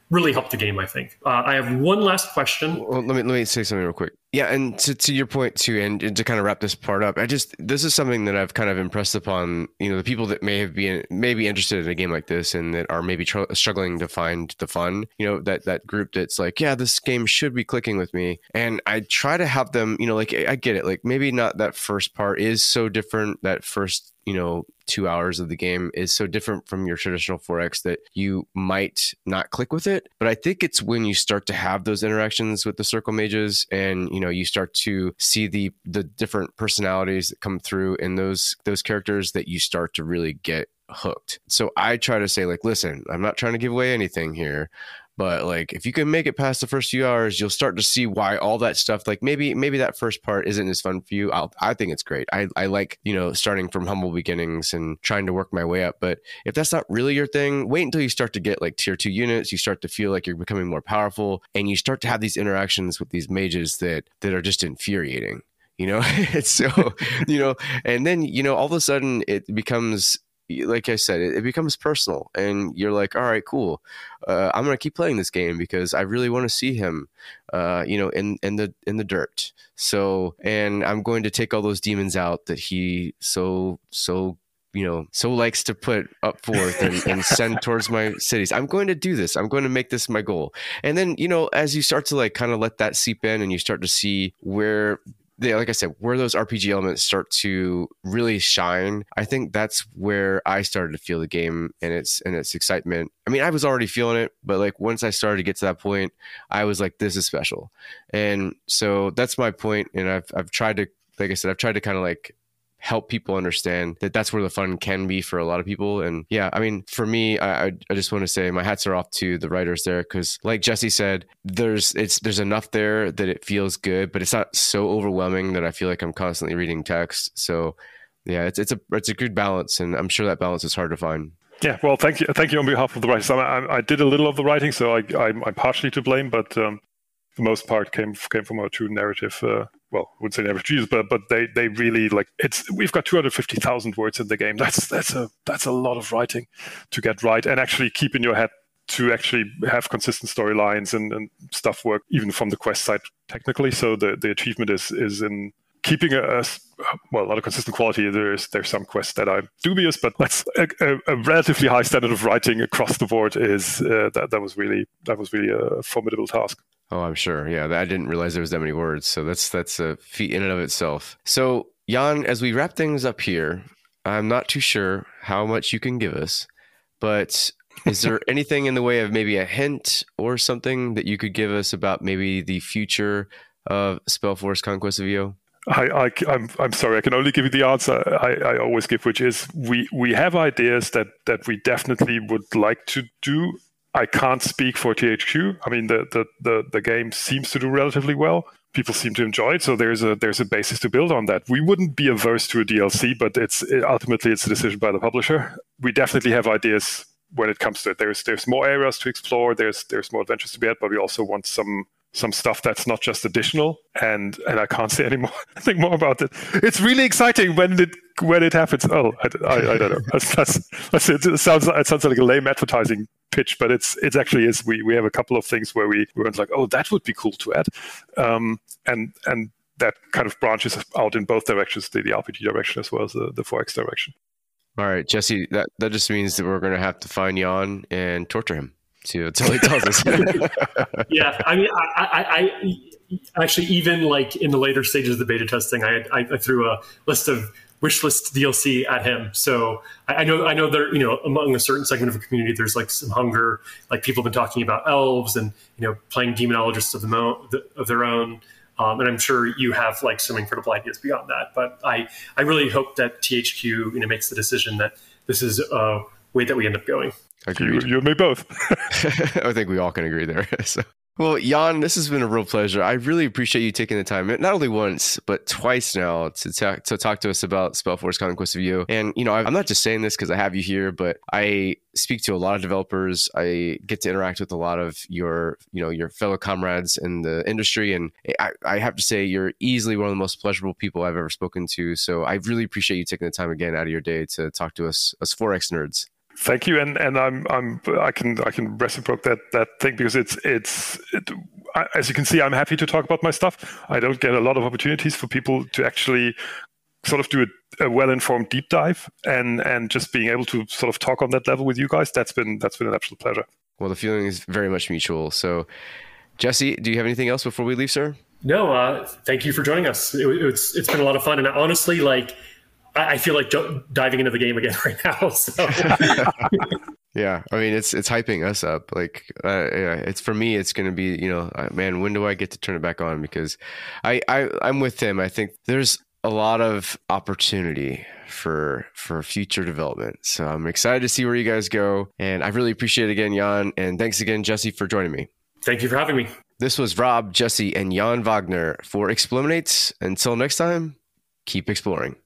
really helped the game, I think. Uh, I have one last question. Well, let me let me say something real quick. Yeah, and to, to your point too, and, and to kind of wrap this part up, I just this is something that I've kind of impressed upon, you know, the people that may have been may be interested in a game like this and that are maybe tr- struggling to find the fun. You know, that that group that's like, yeah, this game should be clicking with me, and I try to have them, you know, like I get it, like maybe not that first part is so different, that first, you know, two hours of the game is so different from your traditional four X that you might not click with it. But I think it's when you start to have those interactions with the circle mages and, you know, you start to see the the different personalities that come through in those those characters that you start to really get hooked. So I try to say, like, listen, I'm not trying to give away anything here. But like, if you can make it past the first few hours, you'll start to see why all that stuff, like maybe maybe that first part isn't as fun for you. I'll, I think it's great. I, I like, you know, starting from humble beginnings and trying to work my way up. But if that's not really your thing, wait until you start to get like tier two units. You start to feel like you're becoming more powerful and you start to have these interactions with these mages that that are just infuriating. You know, it's so, you know, and then, you know, all of a sudden it becomes, like I said, it, it becomes personal and you're like, all right, cool. Uh, I'm going to keep playing this game because I really want to see him, uh, you know, in, in the, in the dirt. So, and I'm going to take all those demons out that he so, so, you know, so likes to put up forth and, and send towards my cities. I'm going to do this. I'm going to make this my goal. And then, you know, as you start to like kind of let that seep in and you start to see where, They, like I said, where those R P G elements start to really shine, I think that's where I started to feel the game and its and its excitement. I mean, I was already feeling it, but like once I started to get to that point, I was like, this is special. And so that's my point. And I've I've tried to, like I said, I've tried to kind of like help people understand that that's where the fun can be for a lot of people. And yeah, I mean, for me, I I just want to say my hats are off to the writers there because, like Jesse said, there's it's there's enough there that it feels good, but it's not so overwhelming that I feel like I'm constantly reading text. So yeah, it's it's a it's a good balance, and I'm sure that balance is hard to find. Yeah, well, thank you, thank you on behalf of the writers. I, I, I did a little of the writing, so I, I'm, I'm partially to blame, but um, the most part came came from our true narrative. Uh, well, I wouldn't say narrative, but but they, they really like it's. We've got two hundred fifty thousand words in the game. That's that's a that's a lot of writing to get right and actually keep in your head to actually have consistent storylines and, and stuff work even from the quest side technically. So the, the achievement is is in keeping a, a well a lot of consistent quality. There's there's some quests that are dubious, but that's a, a, a relatively high standard of writing across the board. Is uh, that that was really that was really a formidable task. Oh, I'm sure. Yeah, I didn't realize there was that many words. So that's that's a feat in and of itself. So Jan, as we wrap things up here, I'm not too sure how much you can give us, but is there anything in the way of maybe a hint or something that you could give us about maybe the future of Spellforce Conquest of Io? I, I, I'm, I'm sorry, I can only give you the answer I, I always give, which is we, we have ideas that, that we definitely would like to do. I can't speak for T H Q. I mean, the, the, the, the game seems to do relatively well. People seem to enjoy it, so there's a there's a basis to build on that. We wouldn't be averse to a D L C, but it's it, ultimately it's a decision by the publisher. We definitely have ideas when it comes to it. There's there's more areas to explore. There's there's more adventures to be had, but we also want some some stuff that's not just additional. And and I can't say any more anything more about it. It's really exciting when it when it happens. Oh, I, I, I don't know. That's, that's, that's it. It sounds it sounds like a lame advertising pitch, but it's it's actually is. We we have a couple of things where we we went like, oh, that would be cool to add, um, and and that kind of branches out in both directions, the, the R P G direction as well as the, the four X direction. All right, Jesse, that, that just means that we're going to have to find Jan and torture him to, until he tells us. Yeah, I mean, I, I, I actually, even like in the later stages of the beta testing, I, I, I threw a list of wish list D L C at him. So I, I know I know there, you know, among a certain segment of the community, there's like some hunger. Like people have been talking about elves and, you know, playing demonologists of, the mo- of their own. Um, and I'm sure you have like some incredible ideas beyond that. But I, I really hope that T H Q, you know, makes the decision that this is a way that we end up going. Agreed. You, you and me both. I think we all can agree there. So. Well, Jan, this has been a real pleasure. I really appreciate you taking the time, not only once, but twice now, to talk to, talk to us about Spellforce Conquest of Io. And, you know, I'm not just saying this because I have you here, but I speak to a lot of developers. I get to interact with a lot of your, you know, your fellow comrades in the industry. And I, I have to say, you're easily one of the most pleasurable people I've ever spoken to. So I really appreciate you taking the time again out of your day to talk to us, us four X nerds. Thank you, and and I'm I'm I can I can reciprocate that that thing because it's it's it, I, as you can see, I'm happy to talk about my stuff. I don't get a lot of opportunities for people to actually sort of do a, a well-informed deep dive, and and just being able to sort of talk on that level with you guys. That's been that's been an absolute pleasure. Well, the feeling is very much mutual. So, Jesse, do you have anything else before we leave, sir? No, uh, thank you for joining us. It, it's it's been a lot of fun, and honestly, like. I feel like diving into the game again right now. So. Yeah, I mean, it's it's hyping us up. Like, uh, yeah, it's for me, it's going to be, you know, uh, man, when do I get to turn it back on? Because I, I I'm with Tim. I think there's a lot of opportunity for for future development. So I'm excited to see where you guys go, and I really appreciate it again, Jan, and thanks again, Jesse, for joining me. Thank you for having me. This was Rob, Jesse, and Jan Wagner for Explominates. Until next time, keep exploring.